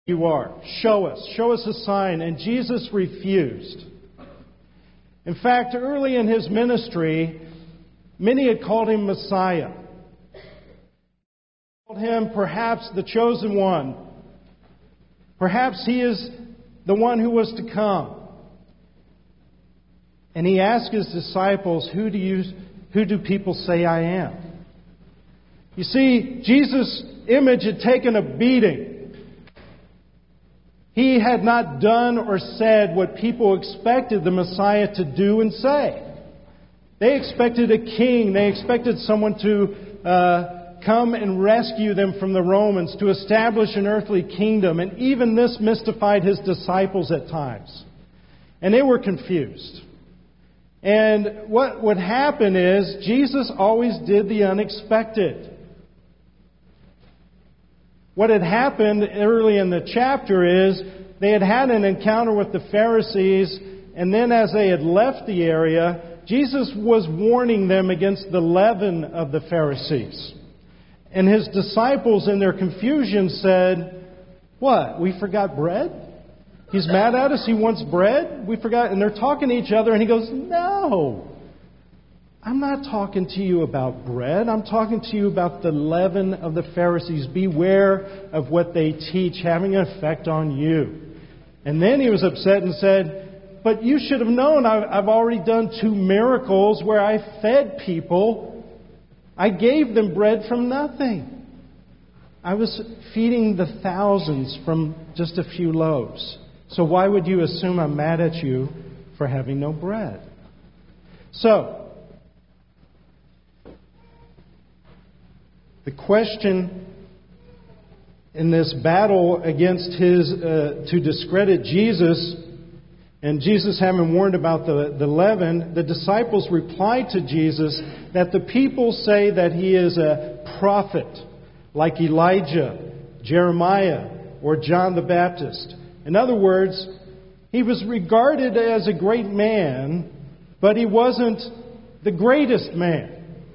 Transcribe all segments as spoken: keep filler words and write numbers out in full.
You are. Show us. Show us a sign. And Jesus refused. In fact, early in his ministry, many had called him Messiah. Called him perhaps the chosen one. Perhaps he is the one who was to come. And he asked his disciples, who do you, who do people say I am? You see, Jesus' image had taken a beating. He had not done or said what people expected the Messiah to do and say. They expected a king. They expected someone to uh, come and rescue them from the Romans, to establish an earthly kingdom. And even this mystified his disciples at times. And they were confused. And what would happen is Jesus always did the unexpected. What had happened early in the chapter is they had had an encounter with the Pharisees, and then as they had left the area, Jesus was warning them against the leaven of the Pharisees. And his disciples, in their confusion, said, "What? We forgot bread? He's mad at us. He wants bread? We forgot." And they're talking to each other, and he goes, "No. I'm not talking to you about bread. I'm talking to you about the leaven of the Pharisees. Beware of what they teach having an effect on you." And then he was upset and said, "But you should have known I've already done two miracles where I fed people. I gave them bread from nothing. I was feeding the thousands from just a few loaves. So why would you assume I'm mad at you for having no bread?" So, the question in this battle against his, uh, to discredit Jesus, and Jesus having warned about the, the leaven, the disciples replied to Jesus that the people say that he is a prophet, like Elijah, Jeremiah, or John the Baptist. In other words, he was regarded as a great man, but he wasn't the greatest man.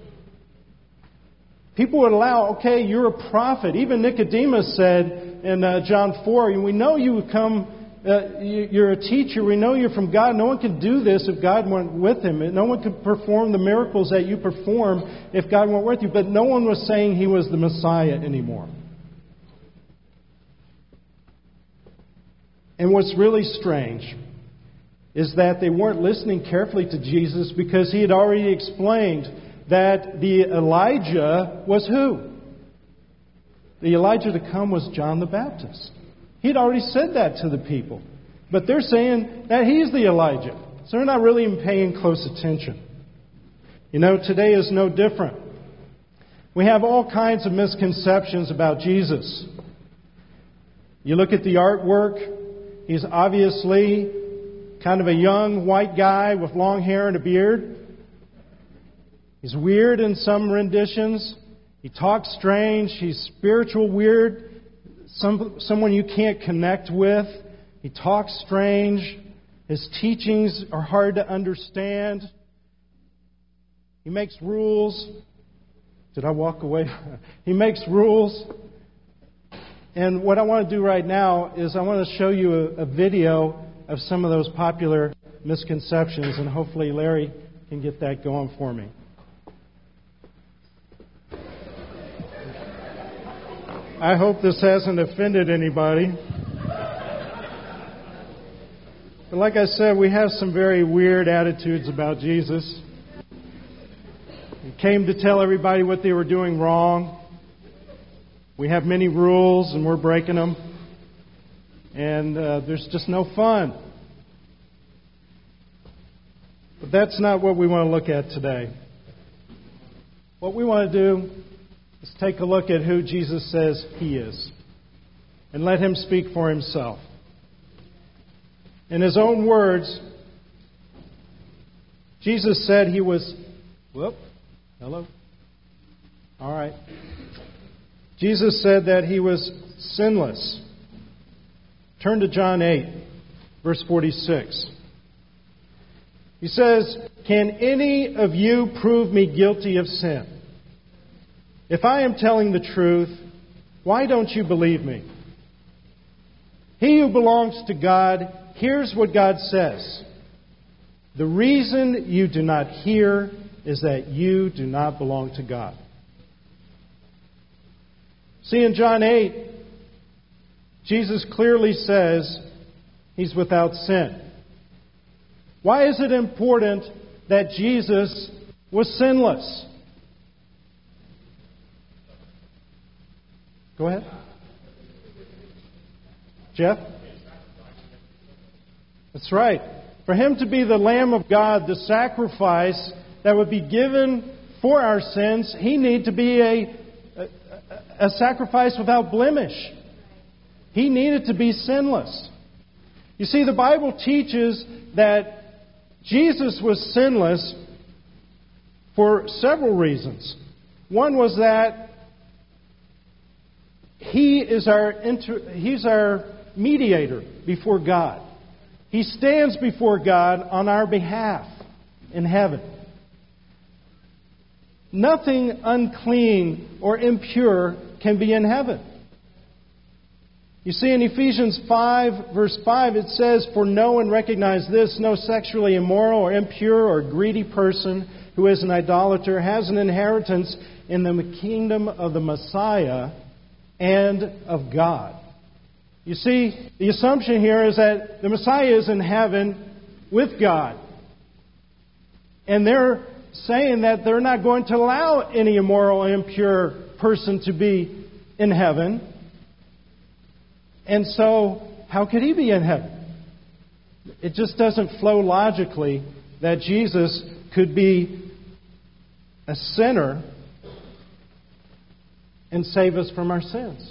People would allow, okay, you're a prophet. Even Nicodemus said in uh, John four, we know you come, uh, you're a teacher. We know you're from God. No one could do this if God weren't with him. No one could perform the miracles that you perform if God weren't with you. But no one was saying he was the Messiah anymore. And what's really strange is that they weren't listening carefully to Jesus because he had already explained that the Elijah was who? The Elijah to come was John the Baptist. He'd already said that to the people. But they're saying that he's the Elijah. So they're not really paying close attention. You know, today is no different. We have all kinds of misconceptions about Jesus. You look at the artwork, he's obviously kind of a young white guy with long hair and a beard. He's weird in some renditions. He talks strange. He's spiritual weird. Some, someone you can't connect with. He talks strange. His teachings are hard to understand. He makes rules. Did I walk away? He makes rules. And what I want to do right now is I want to show you a, a video of some of those popular misconceptions, and hopefully Larry can get that going for me. I hope this hasn't offended anybody. But like I said, we have some very weird attitudes about Jesus. He came to tell everybody what they were doing wrong. We have many rules and we're breaking them. And uh, there's just no fun. But that's not what we want to look at today. What we want to do is take a look at who Jesus says He is. And let Him speak for Himself. In His own words, Jesus said He was... Whoop. Hello? All right. Jesus said that He was sinless. Turn to John eight, verse forty-six. He says, "Can any of you prove me guilty of sin? If I am telling the truth, why don't you believe me? who belongs to God, here's what God says. The reason you do not hear is that you do not belong to God. See, in John eight, Jesus clearly says He's without sin. Why is it important that Jesus was sinless? Go ahead. Jeff? That's right. For Him to be the Lamb of God, the sacrifice that would be given for our sins, He needed to be a, a, a sacrifice without blemish. He needed to be sinless. You see, the Bible teaches that Jesus was sinless for several reasons. One was that He is our inter, He's our mediator before God. He stands before God on our behalf in heaven. Nothing unclean or impure can be in heaven. You see, in Ephesians five, verse five, it says, "For know and recognize this, no sexually immoral or impure or greedy person who is an idolater has an inheritance in the kingdom of the Messiah and of God." You see, the assumption here is that the Messiah is in heaven with God. And they're saying that they're not going to allow any immoral, impure person to be in heaven. And so, how could He be in heaven? It just doesn't flow logically that Jesus could be a sinner and save us from our sins.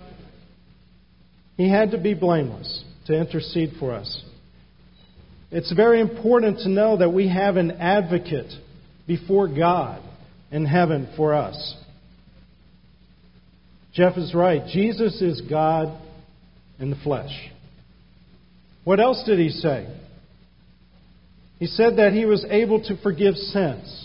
He had to be blameless to intercede for us. It's very important to know that we have an advocate before God in heaven for us. Jeff is right. Jesus is God in the flesh. What else did He say? He said that He was able to forgive sins.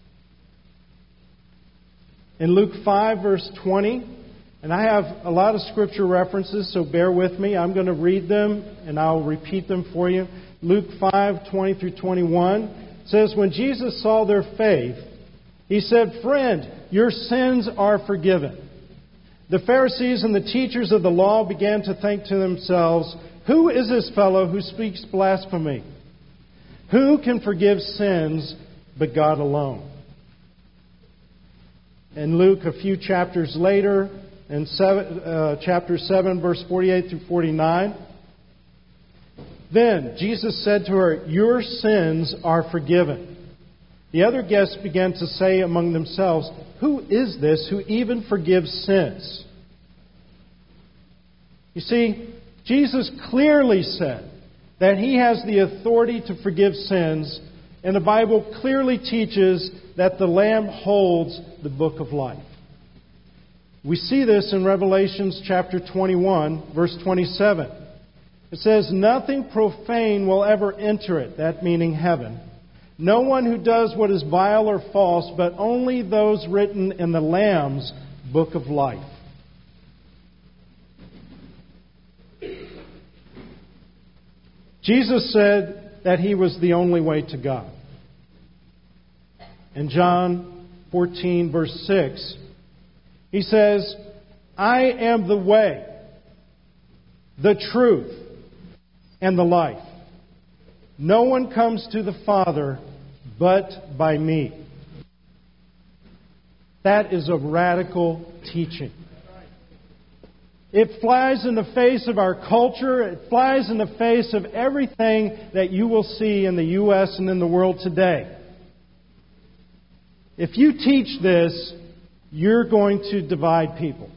In Luke five, verse twenty, and I have a lot of scripture references, so bear with me. I'm going to read them, and I'll repeat them for you. Luke five, twenty through twenty-one says, "When Jesus saw their faith, He said, 'Friend, your sins are forgiven.' The Pharisees and the teachers of the law began to think to themselves, 'Who is this fellow who speaks blasphemy? Who can forgive sins but God alone?'" In Luke, a few chapters later, in seven, uh, chapter seven, verse forty-eight through forty-nine, "Then Jesus said to her, 'Your sins are forgiven.' The other guests began to say among themselves, 'Who is this who even forgives sins?'" You see, Jesus clearly said that He has the authority to forgive sins, and the Bible clearly teaches that the Lamb holds the book of life. We see this in Revelation chapter twenty-one, verse twenty-seven. It says, "Nothing profane will ever enter it," that meaning heaven. "No one who does what is vile or false, but only those written in the Lamb's book of life." Jesus said that He was the only way to God. In John fourteen, verse six, He says, "I am the way, the truth, and the life. No one comes to the Father but by me." That is a radical teaching. It flies in the face of our culture. It flies in the face of everything that you will see in the U S and in the world today. If you teach this, you're going to divide people.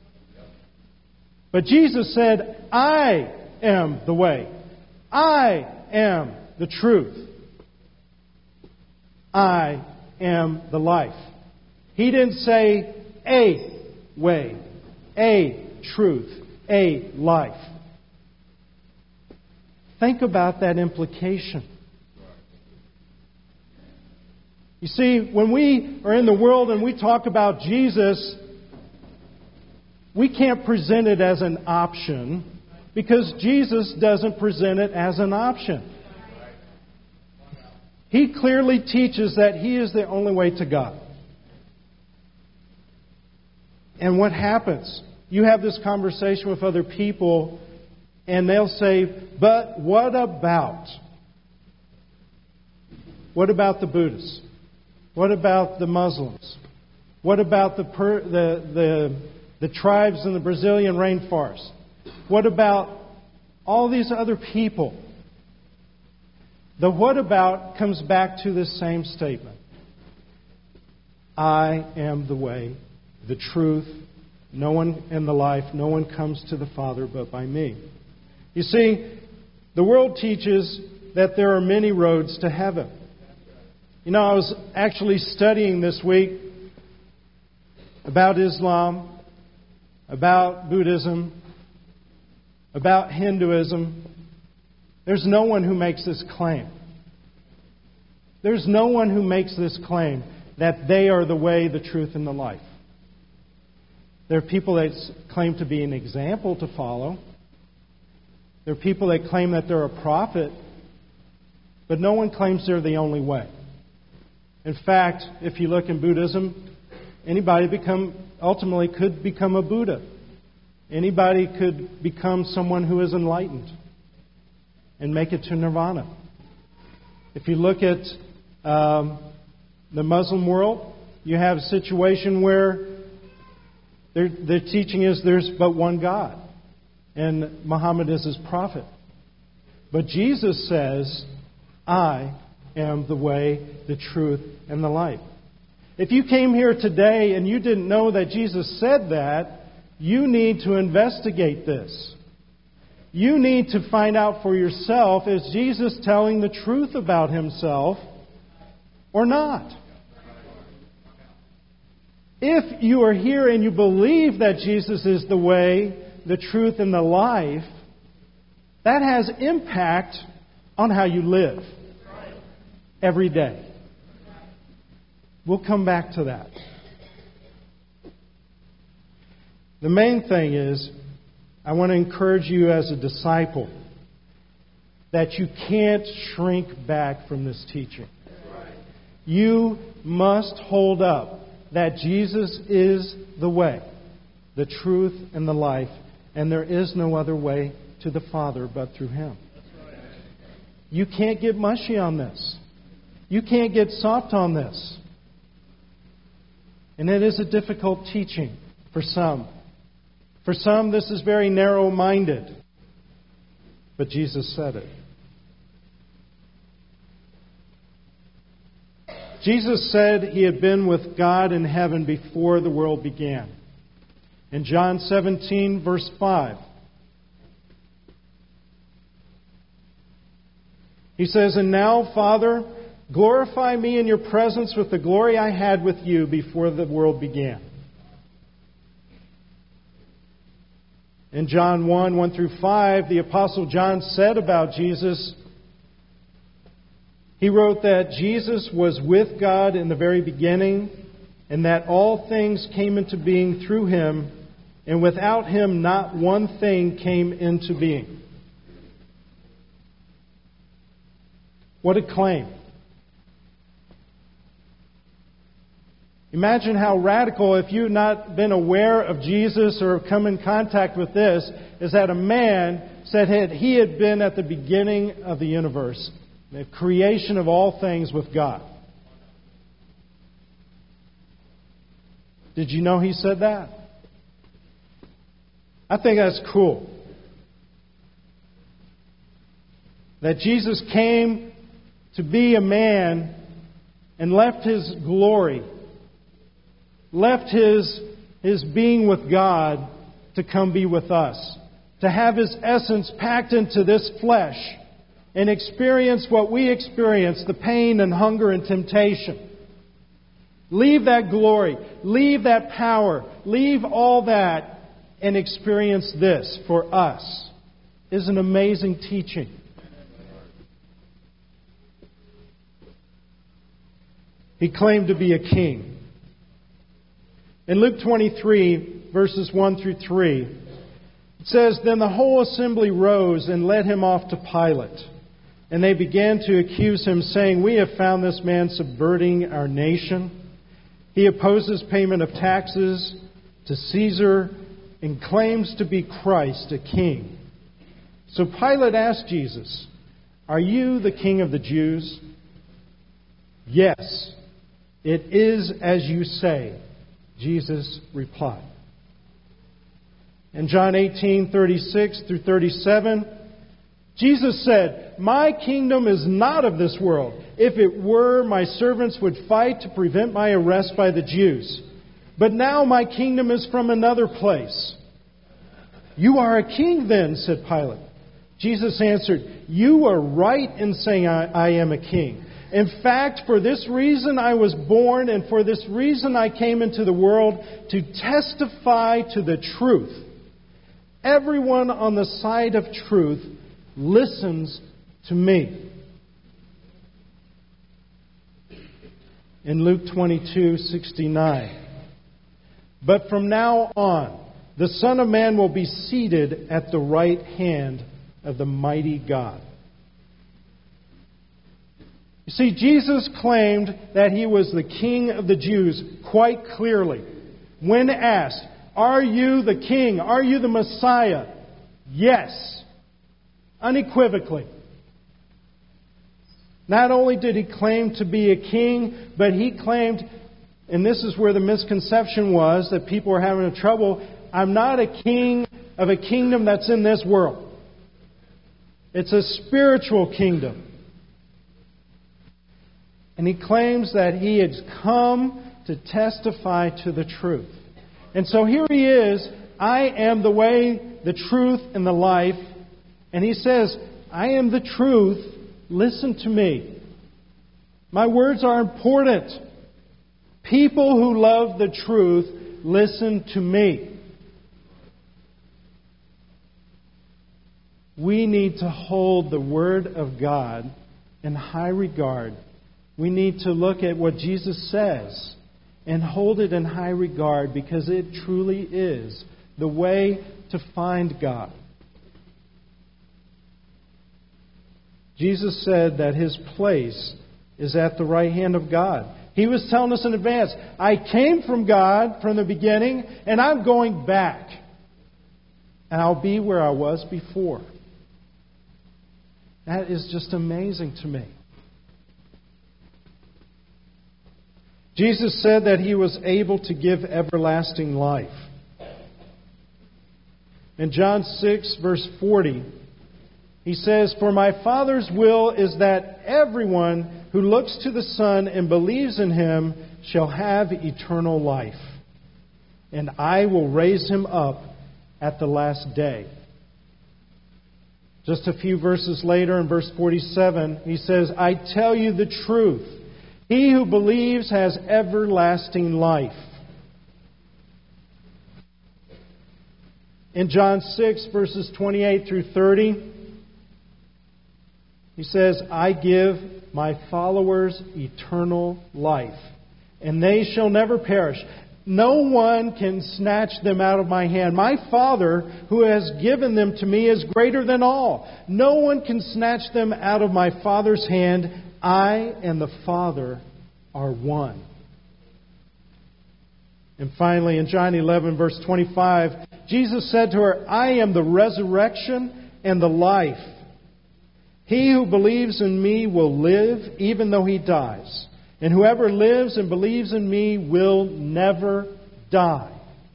But Jesus said, "I am the way. I am the truth. I am the life." He didn't say a way, a truth, a life. Think about that implication. You see, when we are in the world and we talk about Jesus, we can't present it as an option because Jesus doesn't present it as an option. He clearly teaches that He is the only way to God. And what happens? You have this conversation with other people, and they'll say, but what about? What about the Buddhists? What about the Muslims? What about the per, the, the the tribes in the Brazilian rainforest? What about all these other people? The what about comes back to this same statement. I am the way, the truth, no one in the life, no one comes to the Father but by me. You see, the world teaches that there are many roads to heaven. You know, I was actually studying this week about Islam, about Buddhism, about Hinduism. There's no one who makes this claim. There's no one who makes this claim that they are the way, the truth, and the life. There are people that claim to be an example to follow. There are people that claim that they're a prophet, but no one claims they're the only way. In fact, if you look in Buddhism, anybody become ultimately could become a Buddha. Anybody could become someone who is enlightened and make it to nirvana. If you look at um, the Muslim world, you have a situation where their, their teaching is there's but one God, and Muhammad is his prophet. But Jesus says, I am the way, the truth, and the life. If you came here today and you didn't know that Jesus said that, you need to investigate this. You need to find out for yourself, is Jesus telling the truth about Himself or not? If you are here and you believe that Jesus is the way, the truth, and the life, that has impact on how you live every day. We'll come back to that. The main thing is, I want to encourage you as a disciple that you can't shrink back from this teaching. You must hold up that Jesus is the way, the truth, and the life, and there is no other way to the Father but through Him. You can't get mushy on this. You can't get soft on this. And it is a difficult teaching for some. For some, this is very narrow-minded. But Jesus said it. Jesus said He had been with God in heaven before the world began. In John seventeen, verse five, He says, And now, Father, glorify me in your presence with the glory I had with you before the world began. In John one, one through five, the Apostle John said about Jesus, he wrote that Jesus was with God in the very beginning, and that all things came into being through Him, and without Him not one thing came into being. What a claim. Imagine how radical, if you've not been aware of Jesus or come in contact with this, is that a man said that he had been at the beginning of the universe, the creation of all things with God. Did you know he said that? I think that's cool. That Jesus came to be a man and left His glory, left His, his being with God to come be with us. To have His essence packed into this flesh and experience what we experience, the pain and hunger and temptation. Leave that glory, leave that power, leave all that and experience this for us. Is an amazing teaching. He claimed to be a king. In Luke twenty-three, verses one through three, it It says, "Then the whole assembly rose and led him off to Pilate. And they began to accuse him, saying, 'We have found this man subverting our nation. He opposes payment of taxes to Caesar and claims to be Christ, a king.' So Pilate asked Jesus, 'Are you the king of the Jews?' 'Yes, it is as you say,' Jesus replied." In John eighteen, thirty-six through thirty-seven, Jesus said, "My kingdom is not of this world. If it were, my servants would fight to prevent my arrest by the Jews. But now my kingdom is from another place." "You are a king then," said Pilate. Jesus answered, "You are right in saying I, I am a king. In fact, for this reason I was born, and for this reason I came into the world, to testify to the truth. Everyone on the side of truth listens to me." In Luke twenty-two sixty-nine, "But from now on, the Son of Man will be seated at the right hand of the mighty God." You see, Jesus claimed that He was the King of the Jews quite clearly. When asked, "Are you the King? Are you the Messiah?" Yes. Unequivocally. Not only did He claim to be a king, but He claimed, and this is where the misconception was that people were having trouble, "I'm not a king of a kingdom that's in this world. It's a spiritual kingdom." And He claims that He has come to testify to the truth. And so here He is, "I am the way, the truth, and the life." And He says, "I am the truth. Listen to me. My words are important. People who love the truth, listen to me." We need to hold the Word of God in high regard. We need to look at what Jesus says and hold it in high regard, because it truly is the way to find God. Jesus said that His place is at the right hand of God. He was telling us in advance, "I came from God from the beginning, and I'm going back. And I'll be where I was before." That is just amazing to me. Jesus said that He was able to give everlasting life. In John six, verse forty, He says, "For my Father's will is that everyone who looks to the Son and believes in Him shall have eternal life, and I will raise him up at the last day." Just a few verses later, in verse forty-seven, He says, "I tell you the truth. He who believes has everlasting life." In John six, verses twenty-eight through thirty, He says, "I give my followers eternal life, and they shall never perish. No one can snatch them out of my hand. My Father, who has given them to me, is greater than all. No one can snatch them out of my Father's hand. I and the Father are one." And finally, in John eleven, verse twenty-five, Jesus said to her, "I am the resurrection and the life. He who believes in me will live even though he dies. And whoever lives and believes in me will never die."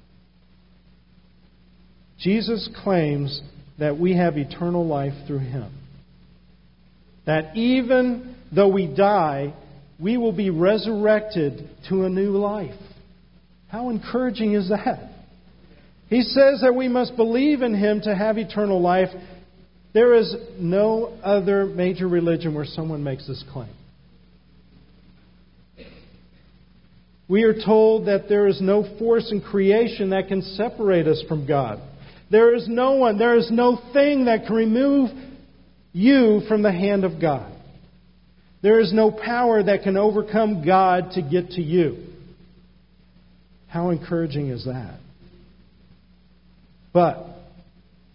Jesus claims that we have eternal life through Him. That even though we die, we will be resurrected to a new life. How encouraging is that? He says that we must believe in Him to have eternal life. There is no other major religion where someone makes this claim. We are told that there is no force in creation that can separate us from God. There is no one, there is no thing that can remove you from the hand of God. There is no power that can overcome God to get to you. How encouraging is that? But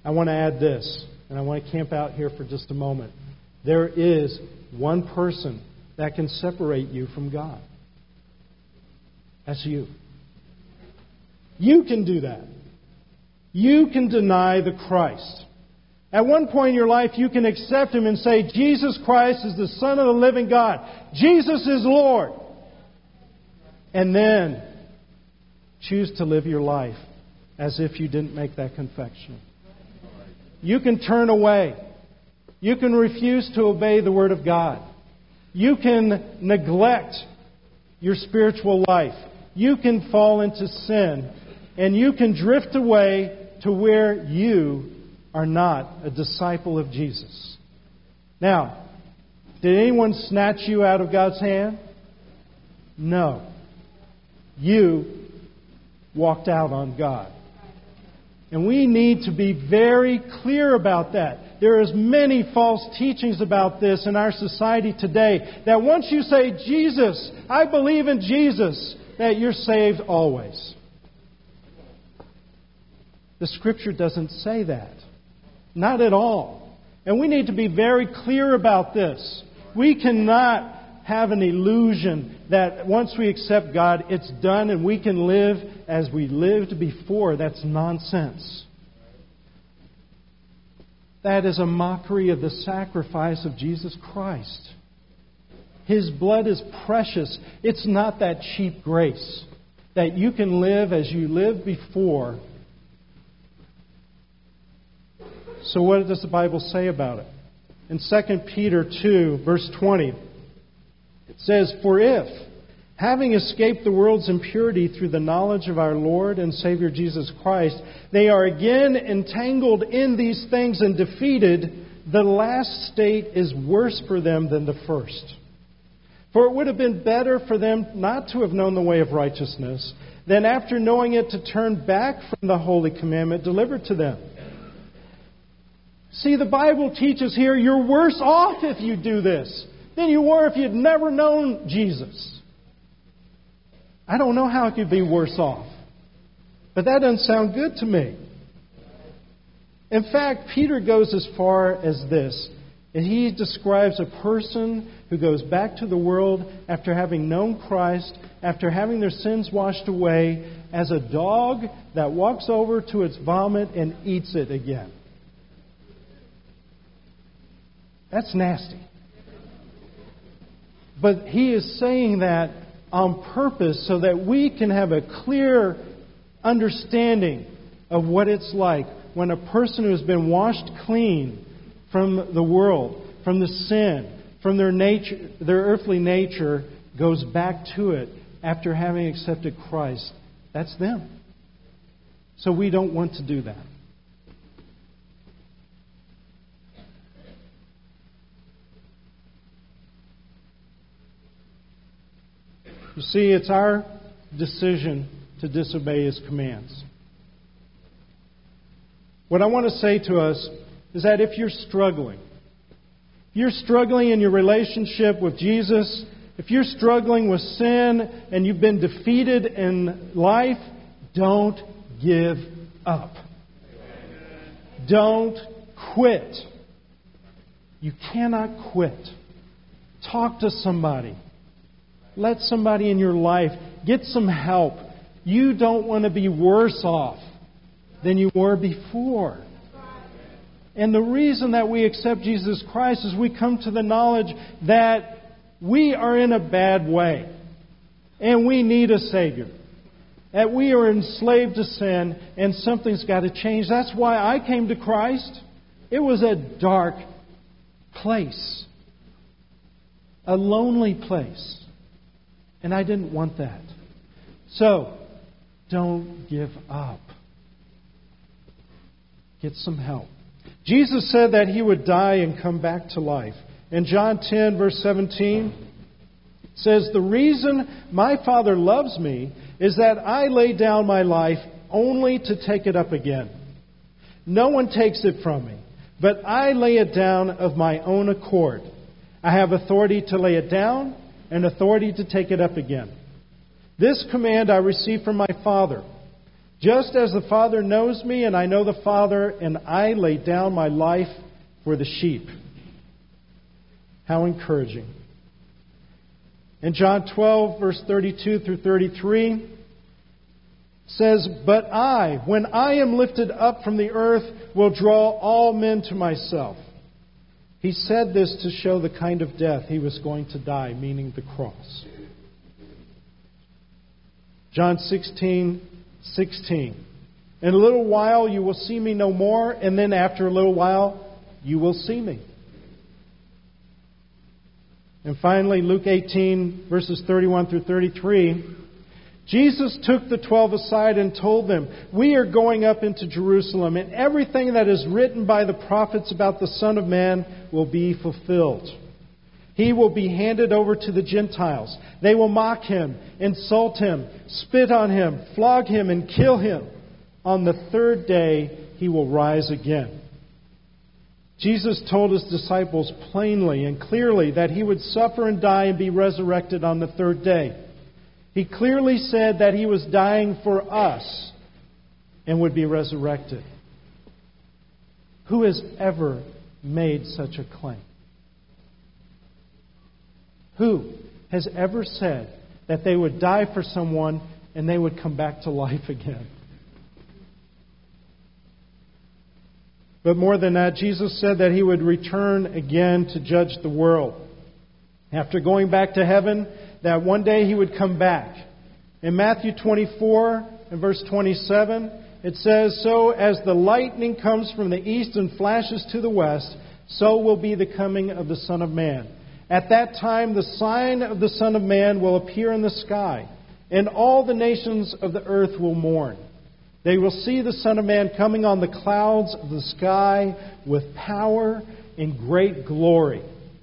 I want to add this, and I want to camp out here for just a moment. There is one person that can separate you from God. That's you. You can do that. You can deny the Christ. At one point in your life, you can accept Him and say, Jesus Christ is the Son of the living God. Jesus is Lord. And then choose to live your life as if you didn't make that confession. You can turn away. You can refuse to obey the Word of God. You can neglect your spiritual life. You can fall into sin. And you can drift away to where you are not a disciple of Jesus. Now, did anyone snatch you out of God's hand? No. You walked out on God. And we need to be very clear about that. There is many false teachings about this in our society today. That once you say, Jesus, I believe in Jesus, that you're saved always. The Scripture doesn't say that. Not at all. And we need to be very clear about this. We cannot have an illusion that once we accept God, it's done and we can live as we lived before. That's nonsense. That is a mockery of the sacrifice of Jesus Christ. His blood is precious. It's not that cheap grace that you can live as you lived before. So what does the Bible say about it? In Second Peter two, verse twenty, it says, For if, having escaped the world's impurity through the knowledge of our Lord and Savior Jesus Christ, they are again entangled in these things and defeated, the last state is worse for them than the first. For it would have been better for them not to have known the way of righteousness, than after knowing it to turn back from the holy commandment delivered to them. See, the Bible teaches here you're worse off if you do this than you were if you'd never known Jesus. I don't know how it could be worse off. But that doesn't sound good to me. In fact, Peter goes as far as this. And he describes a person who goes back to the world after having known Christ, after having their sins washed away, as a dog that walks over to its vomit and eats it again. That's nasty. But he is saying that on purpose so that we can have a clear understanding of what it's like when a person who has been washed clean from the world, from the sin, from their nature, their earthly nature, goes back to it after having accepted Christ. That's them. So we don't want to do that. You see, it's our decision to disobey His commands. What I want to say to us is that if you're struggling, if you're struggling in your relationship with Jesus, if you're struggling with sin and you've been defeated in life, don't give up. Don't quit. You cannot quit. Talk to somebody. Let somebody in your life get some help. You don't want to be worse off than you were before. And the reason that we accept Jesus Christ is we come to the knowledge that we are in a bad way. And we need a Savior. That we are enslaved to sin and something's got to change. That's why I came to Christ. It was a dark place. A lonely place. And I didn't want that. So, don't give up. Get some help. Jesus said that He would die and come back to life. In John ten, verse seventeen, it says, The reason my Father loves me is that I lay down my life only to take it up again. No one takes it from me, but I lay it down of my own accord. I have authority to lay it down and authority to take it up again. This command I received from my Father. Just as the Father knows me, and I know the Father, and I lay down my life for the sheep. How encouraging. In John twelve, verse thirty-two through thirty-three, says, But I, when I am lifted up from the earth, will draw all men to myself. He said this to show the kind of death he was going to die, meaning the cross. John sixteen, sixteen. In a little while you will see me no more, and then after a little while you will see me. And finally, Luke eighteen, verses thirty-one through thirty-three. Jesus took the twelve aside and told them, We are going up into Jerusalem, and everything that is written by the prophets about the Son of Man will be fulfilled. He will be handed over to the Gentiles. They will mock him, insult him, spit on him, flog him, and kill him. On the third day, he will rise again. Jesus told his disciples plainly and clearly that he would suffer and die and be resurrected on the third day. He clearly said that he was dying for us and would be resurrected. Who has ever made such a claim? Who has ever said that they would die for someone and they would come back to life again? But more than that, Jesus said that he would return again to judge the world. After going back to heaven, that one day he would come back. In Matthew twenty-four and verse twenty-seven, it says, So as the lightning comes from the east and flashes to the west, so will be the coming of the Son of Man. At that time the sign of the Son of Man will appear in the sky, and all the nations of the earth will mourn. They will see the Son of Man coming on the clouds of the sky with power and great glory.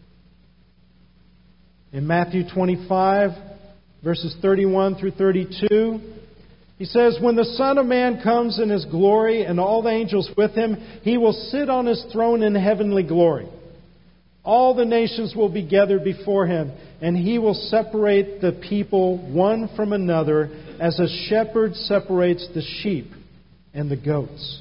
In Matthew twenty-five, verses thirty-one through thirty-two, he says, When the Son of Man comes in His glory and all the angels with Him, He will sit on His throne in heavenly glory. All the nations will be gathered before Him, and He will separate the people one from another as a shepherd separates the sheep and the goats.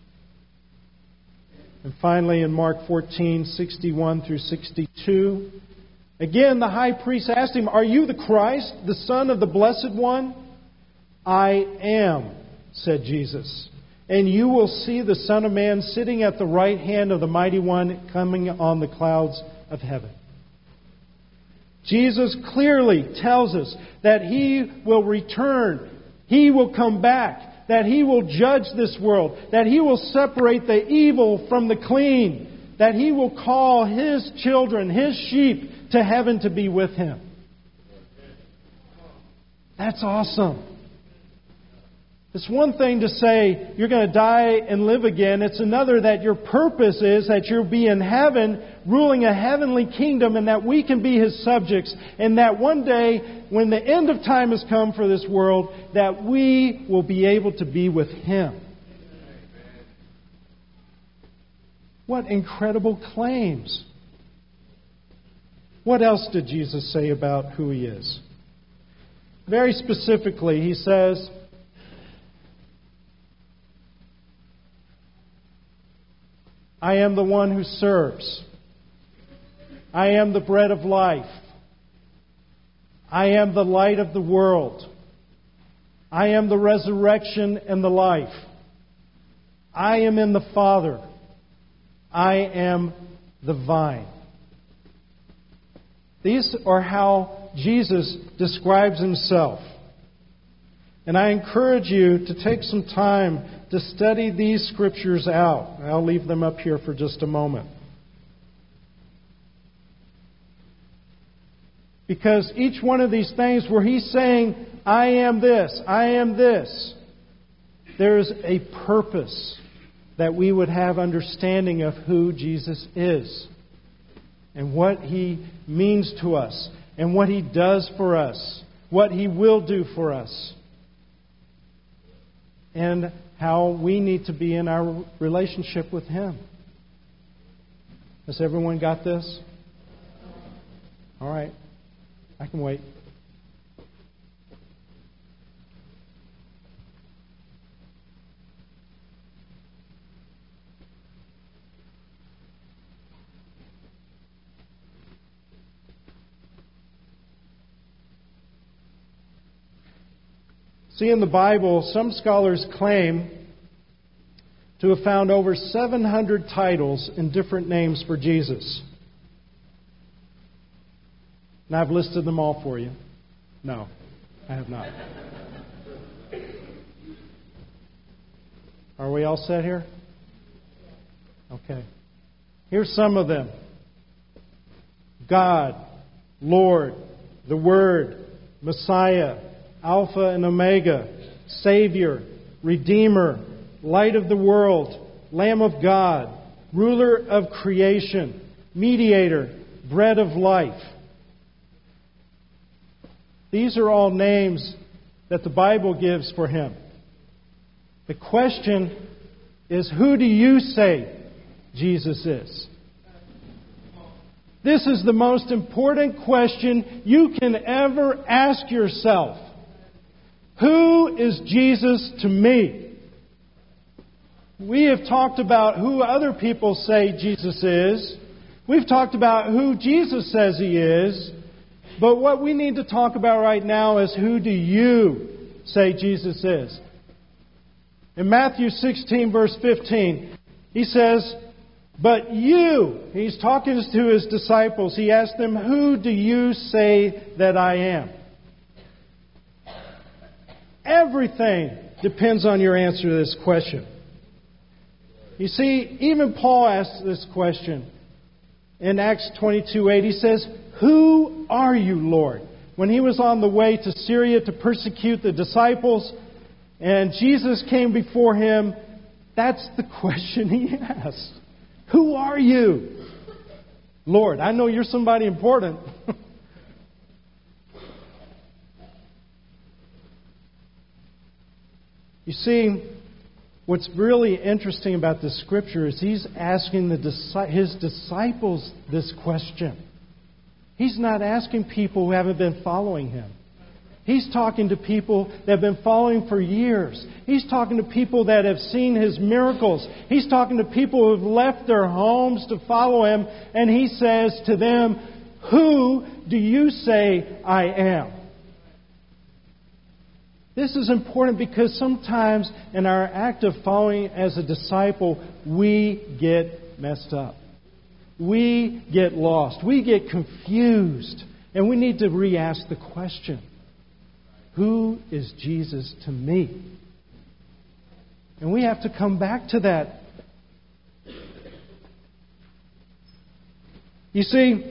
And finally, in Mark fourteen, sixty-one through sixty-two, again, the high priest asked him, Are you the Christ, the Son of the Blessed One? I am, said Jesus. And you will see the Son of Man sitting at the right hand of the Mighty One coming on the clouds of heaven. Jesus clearly tells us that He will return. He will come back. That He will judge this world. That He will separate the evil from the clean. That He will call His children, His sheep, to heaven to be with Him. That's awesome. It's one thing to say you're going to die and live again. It's another that your purpose is that you'll be in heaven ruling a heavenly kingdom and that we can be His subjects. And that one day, when the end of time has come for this world, that we will be able to be with Him. What incredible claims. What else did Jesus say about who He is? Very specifically, He says, I am the one who serves. I am the bread of life. I am the light of the world. I am the resurrection and the life. I am in the Father. I am the vine. These are how Jesus describes Himself. And I encourage you to take some time to study these scriptures out. I'll leave them up here for just a moment. Because each one of these things where He's saying, I am this, I am this, there's a purpose that we would have understanding of who Jesus is and what He means to us and what He does for us, what He will do for us, and how we need to be in our relationship with Him. Has everyone got this? All right. I can wait. See, in the Bible, some scholars claim to have found over seven hundred titles and different names for Jesus. And I've listed them all for you. No, I have not. Are we all set here? Okay. Here's some of them. God, Lord, the Word, Messiah, Alpha and Omega, Savior, Redeemer, Light of the world, Lamb of God, Ruler of creation, Mediator, Bread of life. These are all names that the Bible gives for Him. The question is, who do you say Jesus is? This is the most important question you can ever ask yourself. Who is Jesus to me? We have talked about who other people say Jesus is. We've talked about who Jesus says He is. But what we need to talk about right now is, who do you say Jesus is? In Matthew sixteen, verse fifteen, He says, but you, He's talking to His disciples, He asked them, who do you say that I am? Everything depends on your answer to this question. You see, even Paul asked this question in Acts twenty-two eight. He says, who are you, Lord? When he was on the way to Syria to persecute the disciples, and Jesus came before him, that's the question he asked. Who are you? Lord, I know you're somebody important. You see, what's really interesting about this scripture is he's asking the, his disciples this question. He's not asking people who haven't been following Him. He's talking to people that have been following for years. He's talking to people that have seen His miracles. He's talking to people who have left their homes to follow Him. And He says to them, who do you say I am? This is important because sometimes in our act of following as a disciple, we get messed up. We get lost. We get confused. And we need to re-ask the question, who is Jesus to me? And we have to come back to that. You see,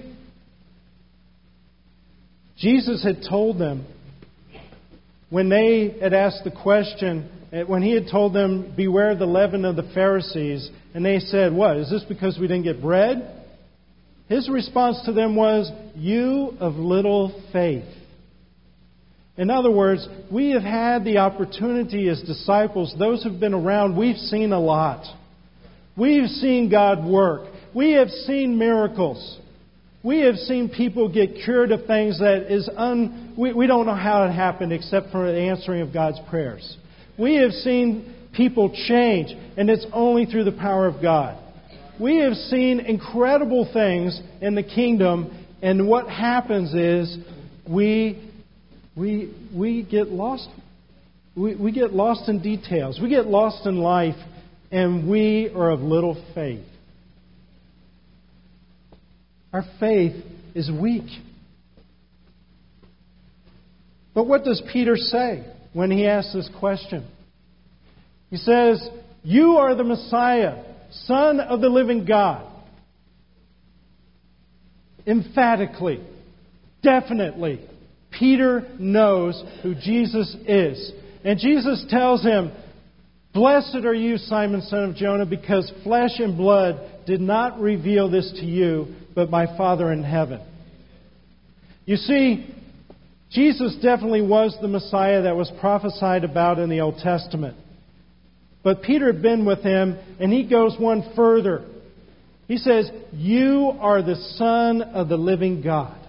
Jesus had told them, when they had asked the question, when He had told them, beware the leaven of the Pharisees, and they said, what, is this because we didn't get bread? His response to them was, you of little faith. In other words, we have had the opportunity as disciples, those who have been around, we've seen a lot. We've seen God work. We have seen miracles. We have seen people get cured of things that is un... We, we don't know how it happened except for the answering of God's prayers. We have seen people change, and it's only through the power of God. We have seen incredible things in the kingdom, and what happens is we we we get lost. We, we get lost in details. We get lost in life, and we are of little faith. Our faith is weak. But what does Peter say when he asks this question? He says, you are the Messiah, Son of the living God. Emphatically, definitely, Peter knows who Jesus is. And Jesus tells him, blessed are you, Simon, son of Jonah, because flesh and blood did not reveal this to you, but my Father in heaven. You see, Jesus definitely was the Messiah that was prophesied about in the Old Testament. But Peter had been with him, and he goes one further. He says, you are the Son of the living God.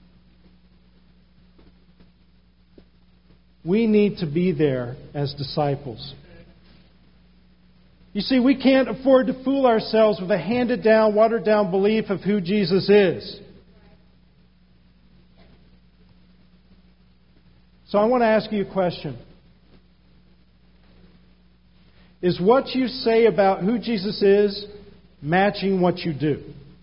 We need to be there as disciples. You see, we can't afford to fool ourselves with a handed-down, watered-down belief of who Jesus is. So I want to ask you a question. Is what you say about who Jesus is matching what you do?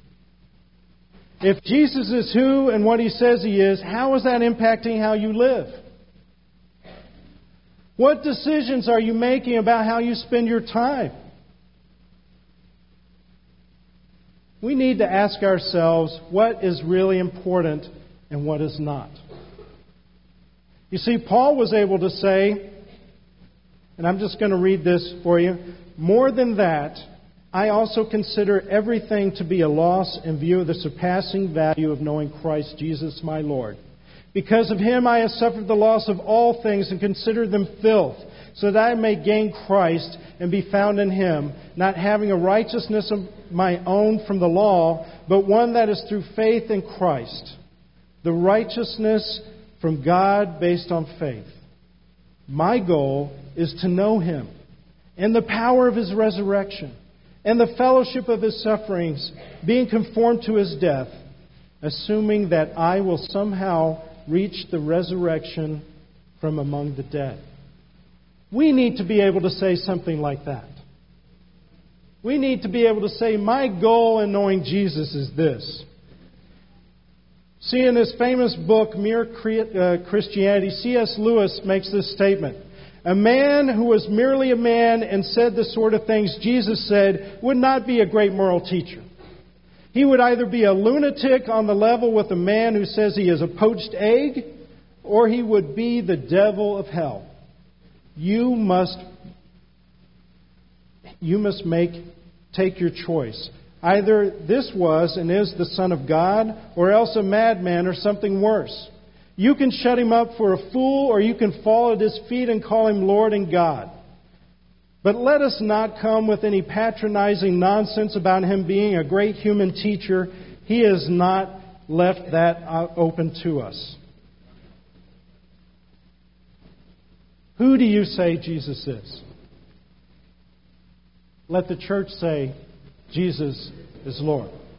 If Jesus is who and what He says He is, how is that impacting how you live? What decisions are you making about how you spend your time? We need to ask ourselves what is really important and what is not. You see, Paul was able to say, and I'm just going to read this for you, more than that, I also consider everything to be a loss in view of the surpassing value of knowing Christ Jesus my Lord. Because of Him I have suffered the loss of all things and consider them filth, so that I may gain Christ and be found in Him, not having a righteousness of my own from the law, but one that is through faith in Christ, the righteousness from God based on faith. My goal is to know Him and the power of His resurrection and the fellowship of His sufferings, being conformed to His death, assuming that I will somehow reach the resurrection from among the dead. We need to be able to say something like that. We need to be able to say, my goal in knowing Jesus is this. See, in his famous book, Mere Christianity, C S Lewis makes this statement. A man who was merely a man and said the sort of things Jesus said would not be a great moral teacher. He would either be a lunatic on the level with a man who says he is a poached egg, or he would be the devil of hell. You must, you must make, take your choice. Either this was and is the Son of God, or else a madman or something worse. You can shut Him up for a fool, or you can fall at His feet and call Him Lord and God. But let us not come with any patronizing nonsense about Him being a great human teacher. He has not left that open to us. Who do you say Jesus is? Let the church say, Jesus is Lord.